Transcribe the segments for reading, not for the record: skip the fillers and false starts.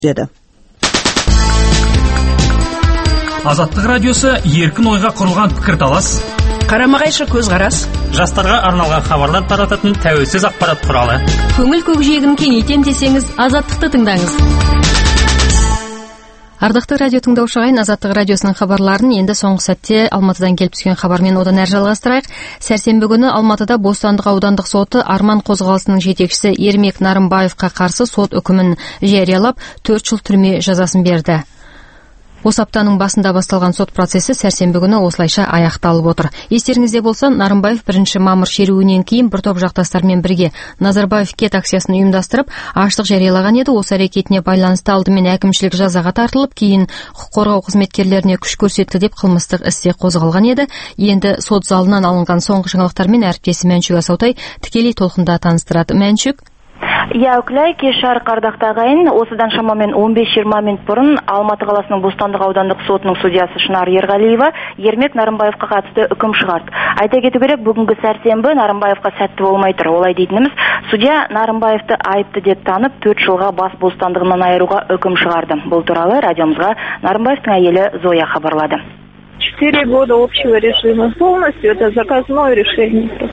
деді. Азаттық радиосы еркін ойға құрылған пікірталас, Қарама-қайшы көзқарас, жастарға арналған хабарлар тарататын тәуелсіз ақпарат құралы. Көңіл көкжиегін кеңейтем десеңіз, Азаттықты тыңдаңыз. Ардақты радио тыңдаушы ағайын, Азаттық радиосының хабарларын енді соңғы сәтте Алматыдан келіп түскен хабармен одан әрі жалғастырайық. Сәрсенбі күні Алматыда Бостандық аудандық соты Арман қозғалысының жетекшісі Ермек Нарымбаевқа қарсы сот үкімін жариялап 4 жыл түрме жазасын берді. Осы аптаның басында басталған сот процесі сәрсенбі күні осылайша аяқталып отыр. Естеріңізде болса, Нарымбаев 1 мамыр шеруінен кейін бір топ жақтастармен бірге Назарбаев кет акциясын ұйымдастырып, аштық жариялаған еді. Осы әрекетіне байланысты алдымен әкімшілік жазаға тартылып, кейін құқық қорғау қызметкерлеріне күш көрсетті деп қылмыстық істе қозғалған еді. Енді сот залынан алынған соңғы жаңалықтармен әріптесі Мәншүк Асаутай тікелей толқында таныстырады. Мәншүк. Үкілай, кеш жарық ардақты ағайын, осыдан шамамен 15-20 минут бұрын Алматы қаласының Бостандық аудандық сотының судьясы Шынар Ерғалиева Ермек Нарымбаевқа қатысты үкім шығарды. Айта кету керек, бүгінгі сәрсенбі Нарымбаевқа сәтті болмай тұр. Олай дейтініміз, судья Нарымбаевты айыпты деп танып, 4 жылға бас бостандығынан айыруға үкім шығарды. Бұл туралы радиомызға Нарымбаевтың әйелі Зоя хабарлады. 4 года общего режима. Полностью это заказное решение.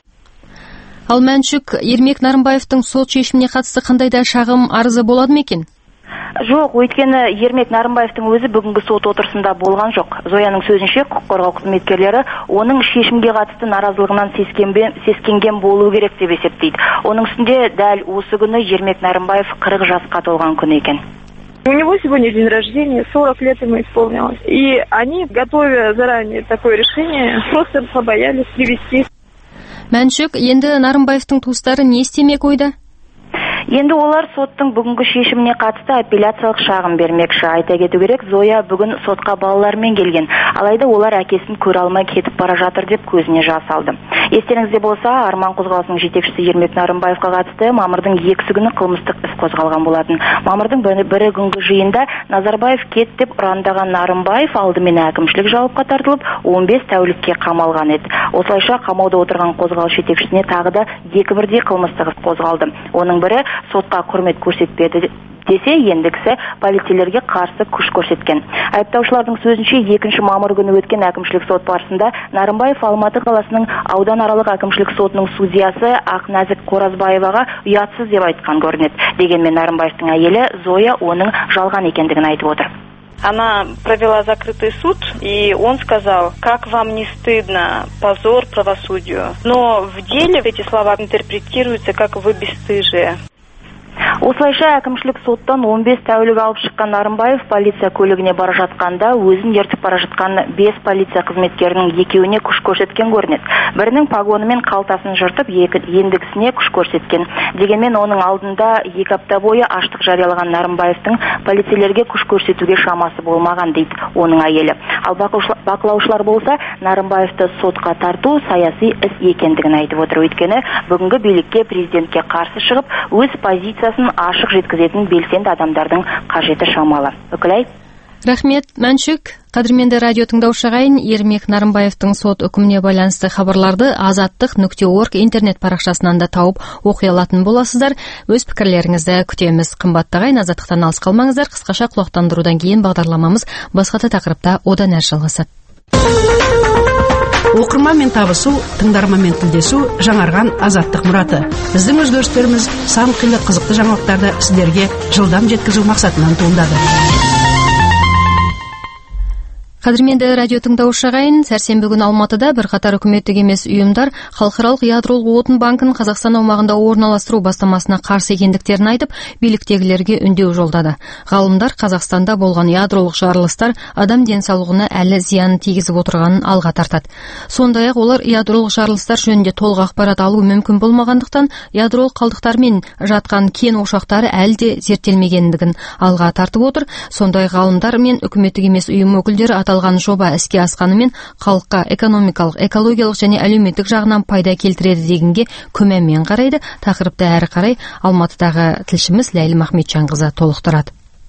Ал Мәншүк, Ермек Нарымбаевтың сот шешіміне қатысты қандай да шағым арызы болады ма екен? Жоқ, өйткені Ермек Нарымбаевтың өзі бүгінгі сот отырысында болған жоқ. Зояның сөзінше, құқық қорғау қызметкерлері оның шешімге қатысты наразылығынан сескенген болу керек деп есептейді. Оның үстінде дәл осы күні Ермек Нарымбаев 40 жасқа толған күн екен. У него сегодня день рождения, 40 лет ему исполнилось. И они, готовя заранее такое решение, просто побоялись привести. Мәншүк, енді Нарымбаевтың туыстары не істемек ойда? Енді олар соттың бүгінгі шешіміне қатысты апелляциялық шағым бермекші. Айта кету керек, Зоя бүгін сотқа балалармен келген. Алайда олар әкесін көре алмай кетіп бара жатыр деп көзіне жас алды. Естеріңізде болса, Арман қозғалысының жетекшісі Ермек Нарымбаевқа қатысты мамырдың 2 күні қылмыстық іс қозғалған болатын. Мамырдың 1 күнгі жиында Назарбаев кет деп ұрандаған Нарымбаев алдымен әкімшілік жауапқа тартылып, 15 тәулікке қамалған еді. Осылайша қамауда отырған қозғалыс жетекшісіне тағы да 2 бірдей қылмыстық іс қозғалды. Оның бірі сотқа құрмет көрсетпеді десе, ендігісі полицейлерге қарсы күш көрсеткен. Айыптаушылардың сөзінше 2 мамыр күні өткен әкімшілік сот барысында Нарымбаев Алматы қаласының ауданаралық әкімшілік сотының судьясы Ақнәзік Қоразбаеваға ұятсыз деп айтқан көрінеді. Дегенмен Нарымбаевтың әйелі Зоя оның жалған екендігін айтып отыр. Она провела закрытый суд, и он сказал: как вам не стыдно, позор правосудию. Но в деле эти слова интерпретируются как вы бесстыжие. Осылайша әкімшілік соттан 15 тәулік алып шыққан Нарымбаев полиция көлігіне бара жатқанда өзін ертіп бара жатқан 5 полиция қызметкерінің екеуіне күш көрсеткен көрінеді. Бірінің погоны мен қалтасын жыртып, ендігісіне күш көрсеткен. Дегенмен оның алдында 2 апта бойы аштық жариялаған Нарымбаевтың полицейлерге күш көрсетуге шамасы болмаған дейді оның әйелі. Ал бақылаушылар болса, Нарымбаевты сотқа тарту саяси іс екендігін айтып отыр. Өйткені бүгінгі билікке, президентке қарсы шығып, өз позициясын ашық жеткізетін белсенді адамдардың қажеті шамалы. Үкілай. Рахмет, Мәншүк. Қадірменді радио тыңдаушы ағайын, Ермек Нарымбаевтың сот үкіміне байланысты хабарларды azаттық.org интернет парақшасынан да тауып оқи алатын боласыздар. Өз пікірлеріңізді күтеміз. Қымбатты ағайын, Азаттықтан алыс қалмаңыздар. Қысқаша құлақтандырудан кейін бағдарламамыз басқа да тақырыпта одан әрі жалғасады. Оқырманмен табысу, тыңдарманмен тілдесу жаңарған Азаттық мұраты. Біздің өзгерістеріміз сан қилы қызықты жаңалықтарды сіздерге жылдам жеткізу мақсатынан туындады. Қадірменді радио тыңдаушы ағайын, сәрсенбі күні Алматыда бірқатар үкіметтік емес ұйымдар халықаралық ядролық отын банкін Қазақстан аумағында орналастыру бастамасына қарсы екендіктерін айтып, биліктегілерге үндеу жолдады. Ғалымдар Қазақстанда болған ядролық жарылыстар адам денсаулығына әлі зиян тигізіп отырғанын алға тартады. Сондай-ақ олар ядролық жарылыстар жөнінде толық ақпарат алу мүмкін болмағандықтан, ядролық қалдықтармен жатқан кен ошақтары әлі де зерттелмегендігін алға тартып отыр. Сондай ғалымдар мен үкіметтік емес ұйым өкілдері аталған жоба іске асқанымен халыққа экономикалық, экологиялық және әлеуметтік жағынан пайда келтіреді дегенге күмәнмен қарайды. Тақырыпты әрі қарай Алматыдағы тілшіміз Ләйлім Ахметжанқызы толықтырады.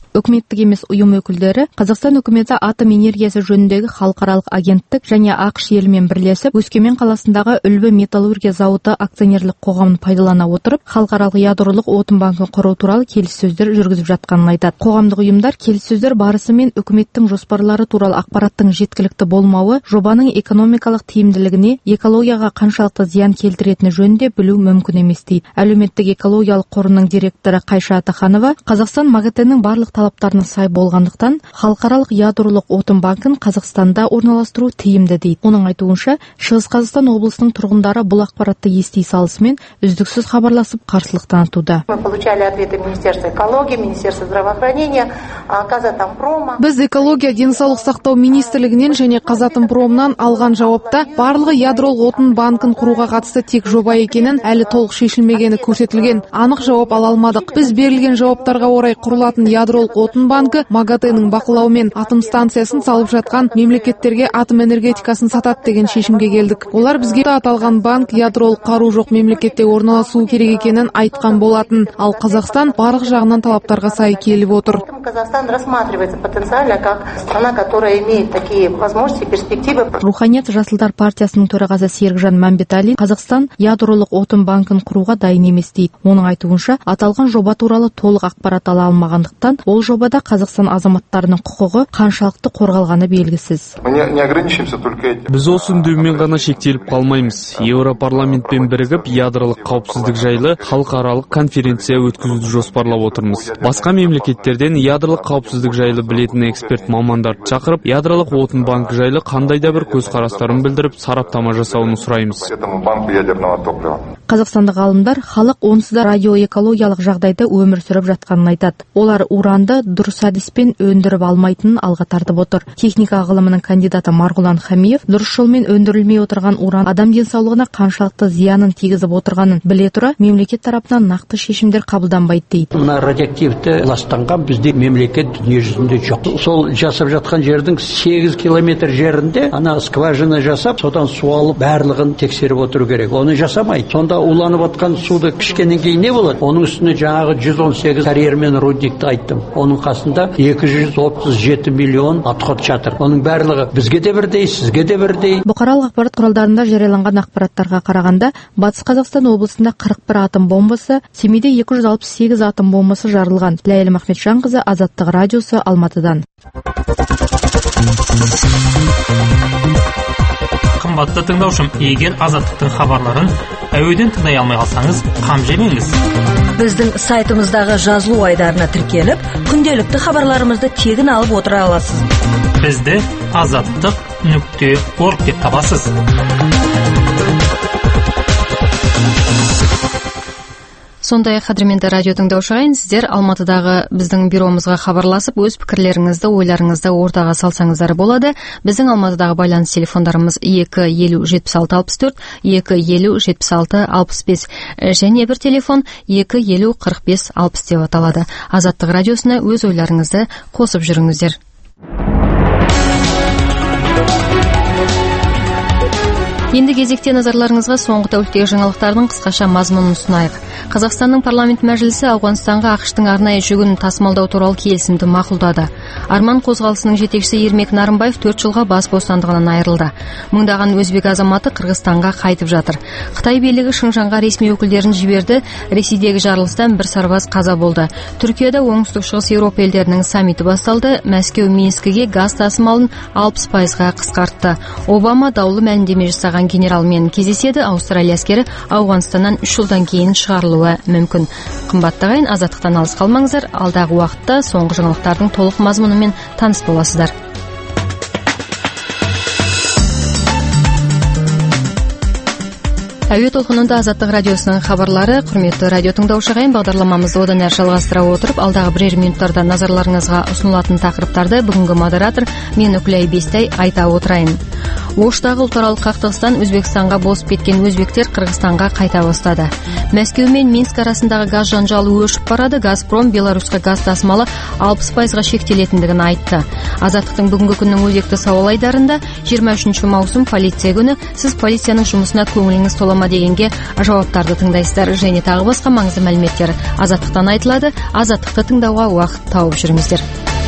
Үкіметтік емес ұйым өкілдері Қазақстан үкіметі атом энергиясы жөніндегі халықаралық агенттік және ақш елімен бірлесіп Өскемен қаласындағы Үлбі металлургия зауыты акционерлік қоғамын пайдалана отырып, халықаралық ядролық отын банкін құру туралы келіссөздер жүргізіп жатқанын айтады. Қоғамдық ұйымдар келіссөздер барысы мен үкіметтің жоспарлары туралы ақпараттың жеткілікті болмауы, жобаның экономикалық тиімділігіне, экологияға қаншалықты зиян келтіретіні жөнінде білу мүмкін емес дейді. Әлеуметтік экологиялық қорының директоры Қайша Атаханова, Қазақстан МАГАТЭ-нің барлық талаптарына сай болғандықтан, халықаралық ядролық отын банкін Қазақстанда орналастыру тиімді дейді. Оның айтуынша, Шығыс Қазақстан облысының тұрғындары бұл ақпаратты ести салысымен үздіксіз хабарласып қарсылық танытуда. Мы получали ответы Министерства экологии, Министерства здравоохранения, Казатомпрома. Біз экология, денсаулық сақтау министрлігінен және Казатомпромнан алған жауапта барлығы ядролық отын банкін құруға қатысты тек жоба екенін, әлі толық шешілмегені көрсетілген. Анық жауап ала алмадық. Біз берілген жауаптарға орай құрылатын ядролық отын банкі МАГАТЭ-нің бақылауымен атом станциясын салып жатқан мемлекеттерге атом энергетикасын сатады деген шешімге келдік. Олар бізге аталған банк ядролық қару жоқ мемлекетте орналасуы керек екенін айтқан болатын. Ал Қазақстан барлық жағынан талаптарға сай келіп отыр. Казахстан рассматривается потенциально как страна, которая имеет такие возможности, перспективы. Руханият Жасылдар партиясының төрағасы Серікжан Мәмбеталин Қазақстан ядролық отын банкін құруға дайын емес дейді. Оның айтуынша, аталған жоба туралы толық ақпарат ала алмағандықтан, ол жобада Қазақстан азаматтарының құқығы қаншалықты қорғалғаны белгісіз. Біз осы үндеумен ғана шектеліп қалмаймыз. Еуропарламентпен бірігіп ядролық қауіпсіздік жайлы халықаралық конференция өткізуді жоспарлап отырмыз. Басқа мемлекеттерден ядролық қауіпсіздік жайлы білетін эксперт мамандарды шақырып, ядролық отын банкі жайлы қандай да бір көзқарастарын білдіріп, сараптама жасауын сұраймыз. Қазақстандық ғалымдар халық онсыз да радиоэкологиялық жағдайда өмір сүріп жатқанын айтады. Олар уранды дұрыс әдіспен өндіріп алмайтынын алға тартып отыр. Техника ғылымының кандидаты Марғұлан Хамиев дұрыс жолмен өндірілмей отырған уран адам денсаулығына қаншалықты зиянын тигізіп отырғанын біле тұра, мемлекет тарапынан нақты шешімдер қабылданбайды дейді. Мына радиоактивті ластанған бізде мемлекет дүние жүзінде жоқ. Сол жасап жатқан жердің 8 километр жерінде ана скважина жасап, содан су алып барлығын тексеріп отыру керек. Оны жасамайды. Сонда уланып отқан суды кішкенен кейін не болады? Оның үстіне жаңағы 118 карьер мен рудникті айттым. Оның қасында 237 миллион отход жатыр. Оның барлығы бізге де бірдей, сізге де бірдей. Бұқаралық ақпарат құралдарында жарияланған ақпараттарға қарағанда, Батыс Қазақстан облысында 41 атом бомбасы, Семейде 268 атом бомбасы жарылған. Ләйлім Ахметжанқызы, Азаттық радиосы, Алматыдан. Қымбатты тыңдаушым, егер Азаттықтың хабарларын әуеден тыңдай алмай қалсаңыз, қам жемеңіз. Біздің сайтымыздағы жазылу айдарына тіркеліп, күнделікті хабарларымызды тегін алып отыра аласыз. Бізді azаттық.org деп табасыз. Сондай қадірменді радио тыңдаушылар, сіздер Алматыдағы біздің бюромызға хабарласып, өз пікірлеріңізді, ойларыңызды ортаға салсаңыздар болады. Біздің Алматыдағы байланыс телефондарымыз 250-76-64, 250-76-65 және бір телефон 250-45-60 деп аталады. Азаттық радиосына өз ойларыңызды қосып жүріңіздер. Енді кезекте назарларыңызға соңғы тәуліктегі жаңалықтардың қысқаша мазмұнын ұсынайық. Қазақстанның парламент мәжілісі Ауғанстанға ақш-тың арнайы жүгін тасымалдау туралы келісімді мақұлдады. Арман қозғалысының жетекшісі Ермек Нарымбаев 4 жылға бас бостандығынан айырылды. Мыңдаған өзбек азаматы Қырғызстанға қайтып жатыр. Қытай билігі Шыңжаңға ресми өкілдерін жіберді. Ресейдегі жарылыстан бір сарбаз қаза болды. Түркияда оңтүстік шығыс Еуропа елдерінің саммиті басталды. Мәскеу Минскіге газ тасымалын 60%-ға қысқартты. Обама даулы мәлімдеме жасаған генералмен кездеседі. Аустралия әскері Ауғанстаннан 3 жылдан кейін шығарылуы мүмкін. Қымбатты ағайын, Азаттықтан алыс қалмаңыздар. Алдағы уақытта соңғы жаңалықтардың толық мазмұнымен таныс боласыздар. Әуе толқынында Азаттық радиосының хабарлары. Құрметті радио тыңдаушы ағайын, бағдарламамызды одан әрі жалғастыра отырып, алдағы бірер минуттарда назарларыңызға ұсынылатын тақырыптарды бүгінгі модератор мен Үкілай Бестай айта отырайын. Оштағы ұлтаралық қақтығыстан Өзбекстанға босып кеткен өзбектер Қырғызстанға қайта бастады. Мәскеу мен Минск арасындағы газ жанжалы өршіп барады. Газпром Беларусьқа газ тасымалы 60%-ға шектелетіндігін айтты. Азаттықтың бүгінгі күннің өзекті сауал айдарында 23 маусым полиция күні. Сіз полицияның жұмысына көңіліңіз тола ма дегенге жауаптарды тыңдайсыздар. Және тағы басқа маңызды мәліметтер Азаттықтан айтылады. Азаттықты тыңдауға уақыт тауып жүріңіздер.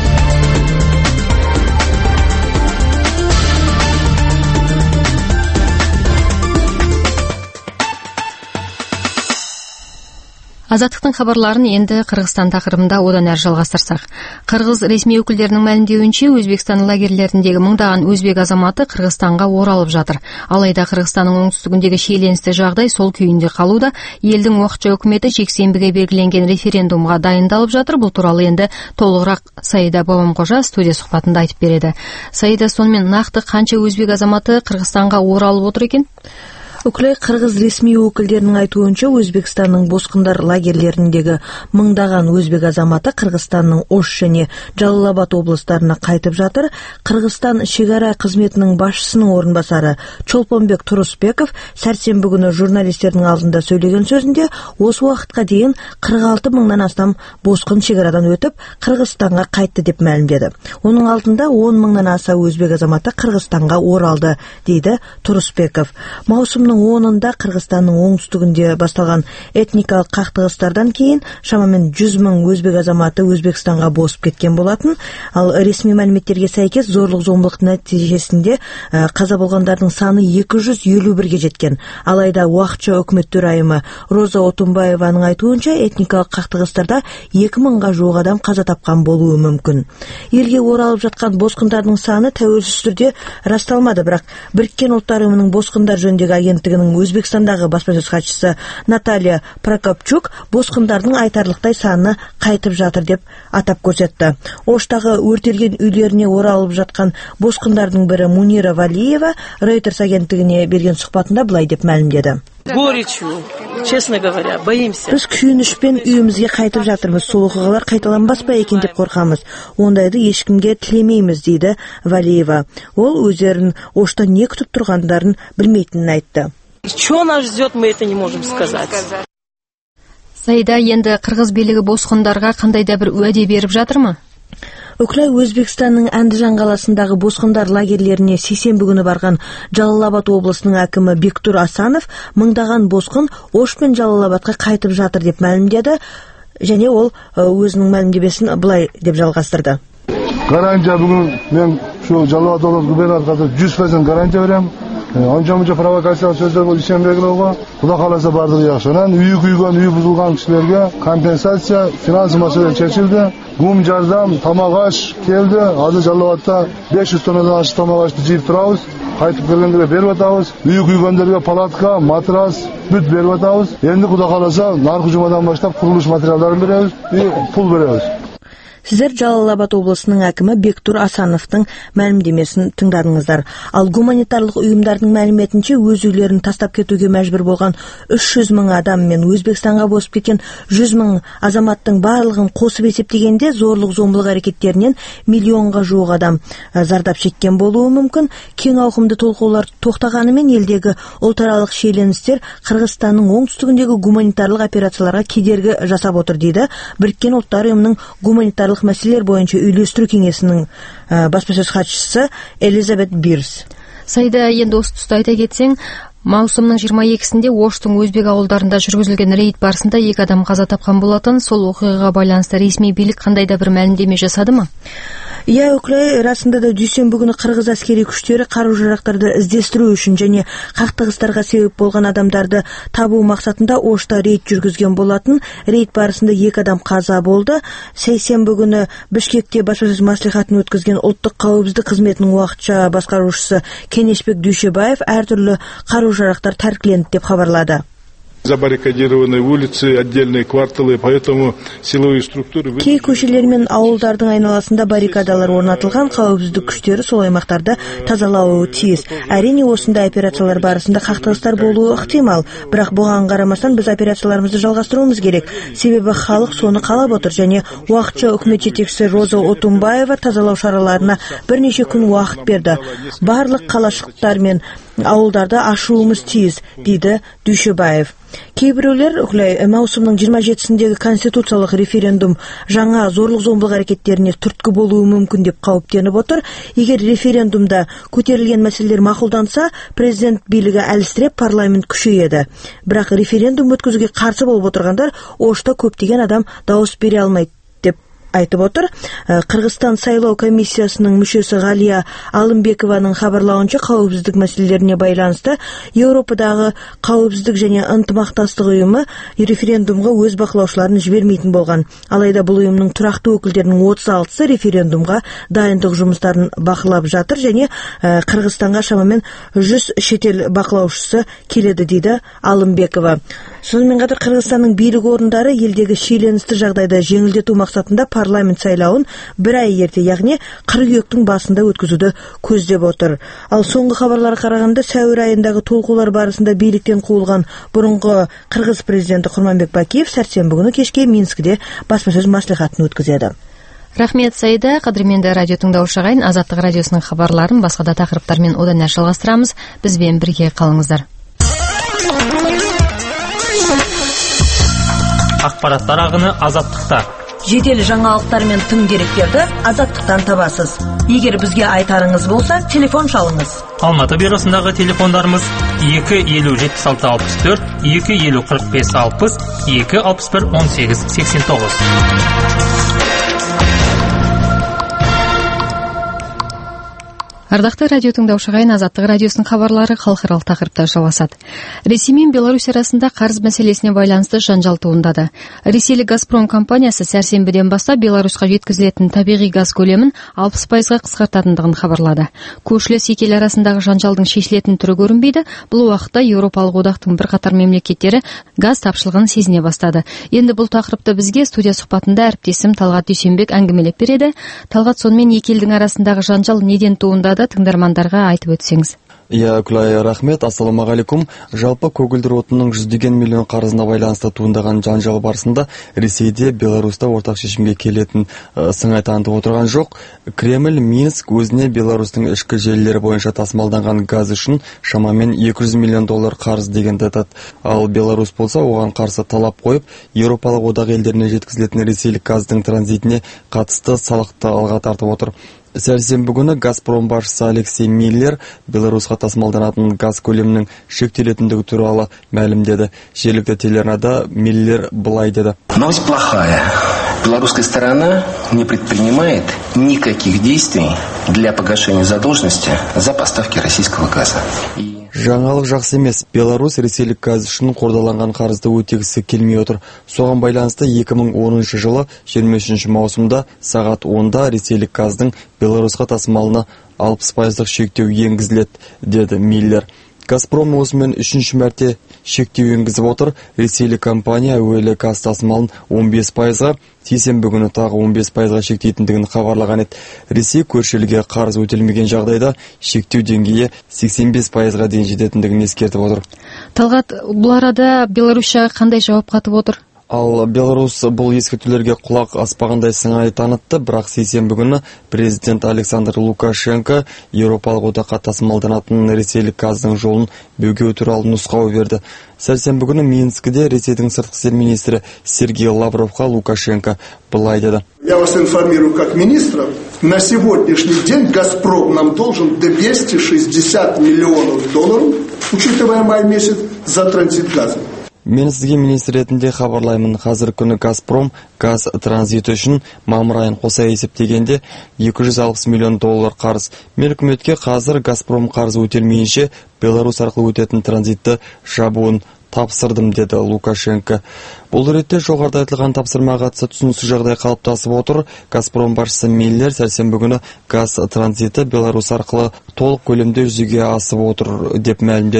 Азаттықтың хабарларын енді Қырғызстан тақырыбында одан әрі жалғастырсақ. Қырғыз ресми өкілдерінің мәлімдеуінше, Өзбекстан лагерлеріндегі мыңдаған өзбек азаматы Қырғызстанға оралып жатыр. Алайда Қырғызстанның оңтүстігіндегі шиеленісті жағдай сол күйінде қалуда. Елдің уақытша үкіметі жексенбіге белгіленген референдумға дайындалып жатыр. Бұл туралы енді толығырақ Саида Бабамқожа студия сұхбатында айтып береді. Саида, сонымен нақты қанша өзбек азаматы Қырғызстанға оралып отыр екен? Үкілі Қырғыз ресми өкілдерінің айтуынша, Өзбекстанның босқындар лагерлеріндегі мыңдаған өзбек азаматы Қырғызстанның Ош және Жалал-Абад облыстарына қайтып жатыр. Қырғызстан шекара қызметінің басшысының орынбасары Чолпонбек Турусбеков сәрсенбі күні журналистердің алдында сөйлеген сөзінде, осы уақытқа дейін 46 мыңнан астам босқын шекарадан өтіп, Қырғызстанға қайтты деп мәлімдеді. Оның алдында 10 мыңнан аса өзбек азаматы Қырғызстанға оралды, дейді Турусбеков. Маусымның 10-ында Қырғызстанның оңтүстігінде басталған этникалық қақтығыстардан кейін шамамен 100 мың өзбек азаматы Өзбекстанға босып кеткен болатын. Ал ресми мәліметтерге сәйкес зорлық-зомбылық нәтижесінде қаза болғандардың саны 251-ге жеткен. Алайда уақытша үкімет төрайымы Роза Отунбаеваның айтуынша, этникалық қақтығыстарда 2000-ға жуық адам қаза тапқан болуы мүмкін. Елге оралып жатқан босқындардың саны тәуелсіз түрде расталмады, бірақ Біріккен ұлттар ұйымының босқындар жөніндегі агенттігінің Өзбекстандағы баспасөз хатшысы Наталья Прокопчук босқындардың айтарлықтай саны қайтып жатыр деп атап көрсетті. Оштағы өртелген үйлеріне оралып жатқан босқындардың бірі Мунира Валиева Reuters агенттігіне берген сұхбатында былай деп мәлімдеді. Честно говоря, боимся. Біз күйінішпен үйімізге қайтып жатырмыз. Сол оқиғалар қайталанбас па екен деп қорқамыз. Ондайды ешкімге тілемейміз, дейді Валиева. Ол өздерін Ошта не күтіп тұрғандарын білмейтінін айтты. Что нас ждет, мы это не можем сказать. Саида, енді Қырғыз билігі босқындарға қандай да бір уәде беріп жатыр ма? Үкілі Өзбекстанның Әндіжан қаласындағы босқындар лагерлеріне сейсенбі күні барған Жалал-Абад облысының әкімі Бектур Асанов мыңдаған босқын Ош пен Жалал-Абадқа қайтып жатыр деп мәлімдеді, және ол өзінің мәлімдемесін былай деп жалғастырды. Гарантия бүгін мен Жалал-Абад облысы губернаторына 100% гарантия беремін. Онша-мұнша провокациялық сөздер бұл ишенбеген оға. Құда қаласа бардығы яқшынан. Үйі күйген, үйі бұзылған кішілерге компенсация, финансы мәселе шешілді. Гум жардам, тамағаш келді. Азы Жалал-Абадта 500 тоннадан ащы тамағашты жиып тұрамыз. Қайтып келгендерге беріп атамыз. Үйі күйгендерге палатка, матрас, бүт беріп атамыз. Енді құда қаласа нарқы жұмадан баштап құрылыш материалдарын береміз и пул береміз. Сіздер Жалал-Абад облысының әкімі Бектур Асановтың мәлімдемесін тыңдадыңыздар. Ал гуманитарлық ұйымдардың мәліметінше, өз үйлерін тастап кетуге мәжбүр болған 300 мың адам мен Өзбекстанға босып кеткен 100 мың азаматтың барлығын қосып есептегенде зорлық-зомбылық әрекеттерінен миллионға жуық адам зардап шеккен болуы мүмкін. Кең ауқымды толқулар тоқтағанымен елдегі ұлтаралық шиеленістер Қырғызстанның оңтүстігіндегі гуманитарлық операцияларға кедергі жасап отыр, дейді Біріккен ұлттар ұйымының гуманитарлық мәселелер бойынша үйлестіру кеңесінің баспасөз хатшысы Элизабет Бирс. Саида, енді осы тұста айта кетсең, маусымның 22-сінде Оштың өзбек ауылдарында жүргізілген рейд барысында 2 адам қаза тапқан болатын. Сол оқиғаға байланысты ресми билік қандай да бір мәлімдеме жасады ма? Иә, өкілі, расында да дүйсенбі күні Қырғыз әскери күштері қару-жарақтарды іздестіру үшін және қақтығыстарға себеп болған адамдарды табу мақсатында Ошта рейд жүргізген болатын. Рейд барысында 2 адам қаза болды. Сейсенбі күні Бішкекте баспасөз мәслихатын өткізген ұлттық қауіпсіздік қызметінің уақытша басқарушысы Кенешбек Дүйшебаев әртүрлі қару-жарақтар тәркіленді деп хабарлады. Забаррикадированные улицы, отдельные кварталы, поэтому силовые структуры... Кей көшелер мен ауылдардың айналасында баррикадалар орнатылған, қауіпсіздік күштері сол аймақтарды тазалауы тиіс. Әрине осындай операциялар барысында қақтығыстар болуы ықтимал, бірақ бұған қарамастан біз операцияларымызды жалғастыруымыз керек. Себебі халық соны қалап отыр және уақытша үкімет жетекшісі Роза Отунбаева тазалау шараларына бірнеше күн уақыт берді. Барлық қалашықтар мен ауылдарды ашуымыз тиіс, дейді Дүйшебаев. Кейбіреулер маусымның 27-сіндегі конституциялық референдум жаңа зорлық-зомбылық әрекеттеріне түрткі болуы мүмкін деп қауіптеніп отыр. Егер референдумда көтерілген мәселелер мақұлданса, президент билігі әлсіреп, парламент күшейеді. Бірақ референдум өткізуге қарсы болып отырғандар Ошта көптеген адам дауыс бере алмайды деп айтып отыр. Қырғызстан сайлау комиссиясының мүшесі Ғалия Алымбекованың хабарлауынша, қауіпсіздік мәселелеріне байланысты Еуропадағы қауіпсіздік және ынтымақтастық ұйымы референдумға өз бақылаушыларын жібермейтін болған. Алайда бұл ұйымның тұрақты өкілдерінің 36-сы референдумға дайындық жұмыстарын бақылап жатыр және Қырғызстанға шамамен 100 шетел бақылаушысы келеді, дейді Алымбекова. Сонымен қатар Қырғызстанның билік орындары елдегі шиеленісті жағдайда жеңілдету мақсатында парламент сайлауын бір ай ерте, яғни қыркүйектің басында өткізуді көздеп отыр. Ал соңғы хабарларға қарағанда, сәуір айындағы толқулар барысында биліктен қуылған бұрынғы Қырғыз президенті Құрманбек Бакиев сәрсенбі күні кешке Минскіде баспасөз мәслихатын өткізеді. Рахмет, Саида. Қадірменді радио тыңдаушы ағайын, Азаттық радиосының хабарларын басқа да тақырыптармен одан әрі жалғастырамыз. Бізбен бірге қалыңыздар. Ақпараттар ағыны Азаттықта. Жедел жаңалықтар мен тың деректерді Азаттықтан табасыз. Егер бізге айтарыңыз болса, телефон шалыңыз. Алматы бюросындағы телефондарымыз 250-76-64, 250-45-60, 261-18-89. Ардақты радио тыңдаушы ағайын, Азаттық радиосының хабарлары халықаралық тақырыпта жалғасады. Ресей мен Беларусь арасында қарыз мәселесіне байланысты жанжал туындады. Ресейлік Газпром компаниясы сәрсенбіден бастап Беларусьқа жеткізілетін табиғи газ көлемін 60%-ға қысқартатындығын хабарлады. Көршілес екі ел арасындағы жанжалдың шешілетін түрі көрінбейді. Бұл уақытта Еуропалық одақтың бірқатар мемлекеттері газ тапшылығын сезіне бастады. Енді бұл тақырыпты бізге студия сұхбатында әріптесім Талғат Дүйсенбек әңгімелеп береді. Талғат, сонымен екі елдің арасындағы жанжал неден туындады? Тыңдармандарға айтып өтсеңіз. Күлай, рахмет. Ассаламағалейкум. Жалпы көгілдір отынның 100 миллион қарызына байланысты туындаған жанжал барысында Ресейде, Беларуста ортақ шешімге келетін сыңай танытып отырған жоқ. Кремль, Минск өзіне Беларустың ішкі желілері бойынша тасымалданған газ үшін шамамен $200 миллион қарыз дегенді айтады. Ал Беларусь болса оған қарсы талап қойып, Еуропалық одақ елдеріне жеткізілетін ресейлік газдың транзитіне қатысты салықты алға тартып отыр. Сәрсенбі күні Газпром басшысы Алексей Миллер Беларусьқа тасымалданатын газ көлемінің шектелетіндігі туралы мәлімдеді. Жергілікті телеарнада Миллер былай деді. Новость плохая. Белорусская сторона не предпринимает никаких действий для погашения задолженности за поставки российского газа. Жаңалық жақсы емес. Беларусь ресейлік газ үшін қордаланған қарызды өтегісі келмей отыр. Соған байланысты 2010 жылы 23 маусымда сағат 10-да ресейлік газдың Беларусьқа тасымалына 60% шектеу енгізіледі, деді Миллер. Газпром осымен 3-ші мәрте шектеу енгізіп отыр. Ресейлік компания әуелі газ тасымалын 15%-ға, сейсенбі күні тағы 15%-ға шектейтіндігін хабарлаған еді. Ресей көршілерге қарыз өтелмеген жағдайда шектеу деңгейі 85%-ға дейін жететіндігін ескертіп отыр. Талғат, бұл арада Беларусьқа қандай жауап қатып отыр? Ал Беларусь бұл ескертулерге құлақ аспағандай сыңай танытты, бірақ сейсенбі күні президент Александр Лукашенко Еуропалық одаққа тасымалданатын ресейлік газдың жолын бөгеу туралы нұсқау берді. Сәрсенбі күні Минскіде Ресейдің сыртқы істер министрі Сергей Лавровқа Лукашенко былай деді. Я вас информирую как министра. На сегодняшний день Газпром нам должен $260 миллионов, учитывая май месяц, за транзит газа. Мен сізге министр ретінде хабарлаймын. Қазір күні Газпром газ транзиті үшін мамыр айын қоса есептегенде $260 миллион қарыз. Мен үкіметке қазір Газпром қарыз өтелмейінше Беларусь арқылы өтетін транзитті жабуын тапсырдым, деді Лукашенко. Бұл ретте жоғарыда айтылған тапсырмаға қатысты түсініксіз жағдай қалыптасып отыр. Газпром басшысы Миллер сәрсенбі күні газ транзиті Беларусь арқылы толық көлемде жүзеге асып отыр деп мәлімдеді.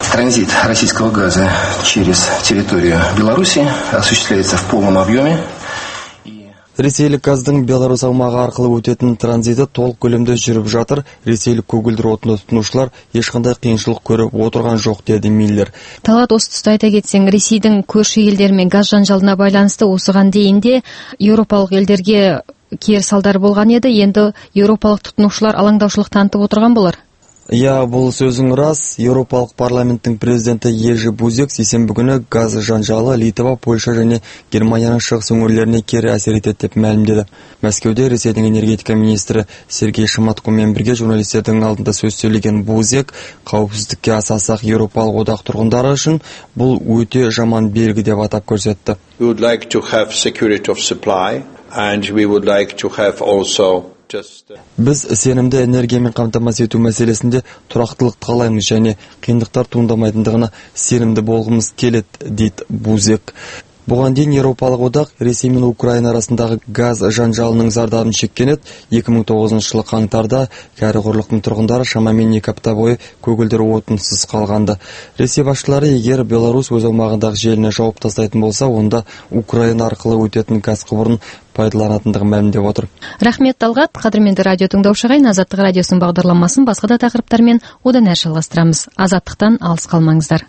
Транзит российского газа через территорию Беларуси осуществляется в полном объеме. Ресейлік газдың Беларусь аумағы арқылы өтетін транзиті толық көлемде жүріп жатыр. Ресейлік көгілдір отынды тұтынушылар ешқандай қиыншылық көріп отырған жоқ, деді Миллер. Талғат, осы тұста айта кетсең, Ресейдің көрші елдермен газ жанжалына байланысты осыған дейін де еуропалық елдерге кері салдары болған еді. Енді еуропалық тұтынушылар алаңдаушылық танытып отырған болар. Я, бұл сөзің рас. Еуропалық парламенттің президенті Ержи Бузек сейсенбі күні газ жанжалы Литва, Польша және Германияның шығыс өңірлеріне кері әсер етеді деп мәлімдеді. Мәскеуде Ресейдің энергетика министрі Сергей Шматкомен бірге журналистердің алдында сөз сөйлеген Бузек, қауіпсіздікке аса сақ еуропалық одақ тұрғындары үшін бұл өте жаман белгі деп атап көрсетті. We would like to have security of supply and we would like to have also Біз сенімді энергиямен қамтамасыз ету мәселесінде тұрақтылық қалаймыз және қиындықтар туындамайтындығына сенімді болғымыз келеді, дейді Бузек. Бұған дейін Еуропалық одақ Ресей мен Украина арасындағы газ жанжалының зардабын шеккен еді. 2009 жылы қаңтарда кәрі құрлықтың тұрғындары шамамен 2 апта бойы көгілдір отынсыз қалғанды. Ресей басшылары егер Беларусь өз аумағындағы желіні жауып тастайтын болса, онда Украина арқылы өтетін газ құбырын пайдаланатындығын мәлімдеп отыр. Рахмет, Талғат. Қадірменді радио тыңдаушыға, Азаттық радиосының бағдарламасын басқа да тақырыптармен одан әрі жалғастырамыз. Азаттықтан алыс қалмаңыздар.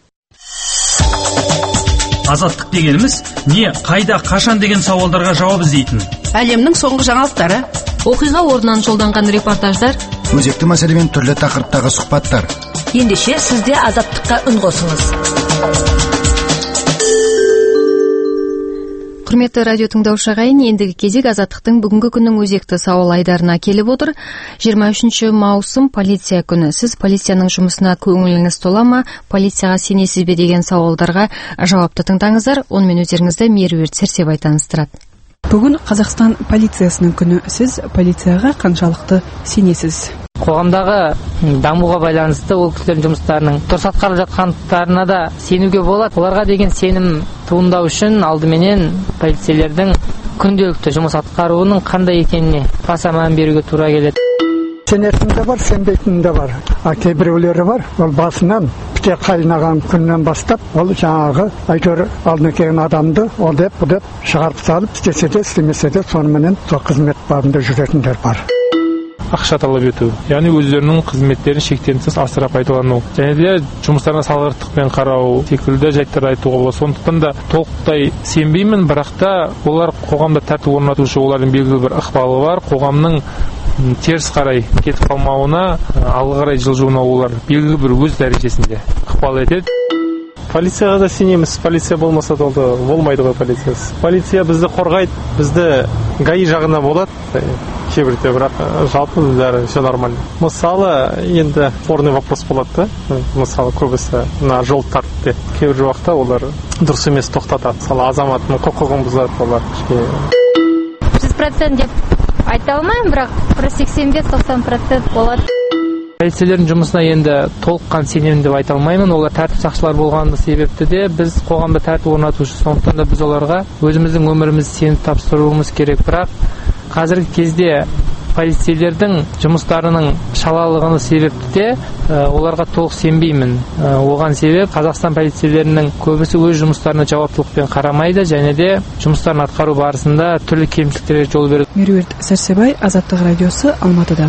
Азаттық дегеніміз не, қайда, қашан деген сауалдарға жауап іздейтін. Әлемнің соңғы жаңалықтары, оқиға орнынан жолданған репортаждар, өзекті мәселемен түрлі тақырыптағы сұхбаттар. Ендеше сізде Азаттыққа үн қосыңыз. Құрметті радио тыңдаушы ағайын, ендігі кезек Азаттықтың бүгінгі күннің өзекті сауал айдарына келіп отыр. 23 маусым полиция күні. Сіз полицияның жұмысына көңіліңіз тола ма? Полицияға сенесіз бе деген сауалдарға жауапты тыңдаңыздар. Онымен өздеріңізді Меруерт Сәрсебай таныстырады. Бүгін Қазақстан полициясының күні. Сіз полицияға қаншалықты сенесіз? Қоғамдағы дамуға байланысты ол кісілердің жұмыстарының дұрыс атқарылып жатқандықтарына да сенуге болады. Оларға деген сенім туындау үшін алдыменен полицейлердің күнделікті жұмыс атқаруының қандай екеніне баса мән беруге тура келеді. Сенетін де бар, сенбейтін де бар. Кейбіреулері бар, ол басынан піте қайнаған күннен бастап, ол жаңағы әйтеуір алдына келген адамды ол деп, бұл деп шығарып салып, істесе де, істемесе де, соныменен сол қызмет бабында жүретіндер бар. Ақша талап ету, яғни өздерінің қызметтерін шектенсіз асыра пайдалану, және де жұмыстарына салғырттықпен қарау секілді жайттар айтуға болады. Сондықтан да толықтай сенбеймін, бірақ та олар қоғамда тәртіп орнатушы, олардың белгілі бір ықпалы бар. Қоғамның теріс қарай кетіп қалмауына, алға қарай жылжуына олар белгілі бір өз дәрежесінде ықпал етеді. Полицияға да сенеміз, полиция болмаса да болмайды ғой полициясы. Полиция бізді қорғайды, бізді ГАИ жағына болады, кейбірде, бірақ жалпы бәрі все нормально. Мысалы, енді спорный вопрос болады да, мысалы көбісі жол тәртіпте. Кейбір уақытта олар дұрыс емес тоқтатады. Мысалы азаматтың құқығын бұзады олар. 100% деп айта алмаймын, бірақ 85-90% болады. Полицейлердің жұмысына енді толыққан сенемін деп айта алмаймын. Олар тәртіп сақшылар болғаны себепті де біз қоғамда тәртіп орнатушы, сондықтан да біз оларға өзіміздің өмірімізді сеніп тапсыруымыз керек. Бірақ қазіргі кезде полицейлердің жұмыстарының шалалығының себепті де оларға толық сенбеймін. Оған себеп Қазақстан полицейлерінің көбісі өз жұмыстарына жауаптылықпен қарамайды, және де жұмыстарын атқару барысында түрлі кемшіліктерге жол береді. Меруерт Сәрсебай, Азаттық радиосы, Алматыдан.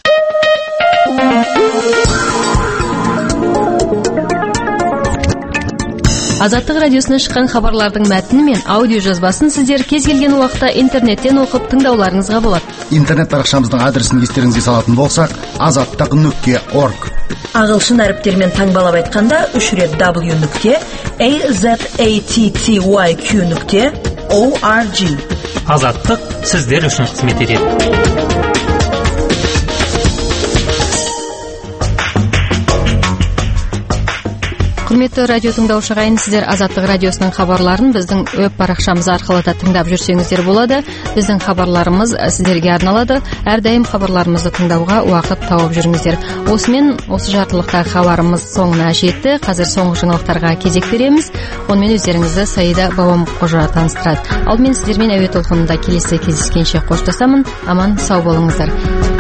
Азаттық радиосына шыққан хабарлардың мәтіні мен аудио жазбасын сіздер кез келген уақытта интернеттен оқып тыңдауларыңызға болады. Интернет парақшамыздың адресін естеріңізге салатын болсақ, azаттық.org. Ағылшын әріптермен таңбалап айтқанда 3 рет w.azattyq.org. Азаттық сіздер үшін қызмет етеді. Құрметті радио тыңдаушы ағайын, сіздер Азаттық радиосының хабарларын біздің веб парақшамыз арқылы да тыңдап жүрсеңіздер болады. Біздің хабарларымыз сіздерге арналады. Әрдайым хабарларымызды тыңдауға уақыт тауып жүріңіздер. Осымен осы жартылықтағы хабарымыз соңына жетті. Қазір соңғы жаңалықтарға кезек береміз. Онымен өздеріңізді Саида Бабамқожа таныстырады. Алдымен сіздермен әуе толқынында келесі кездескенше қоштасамын. Аман сау болыңыздар.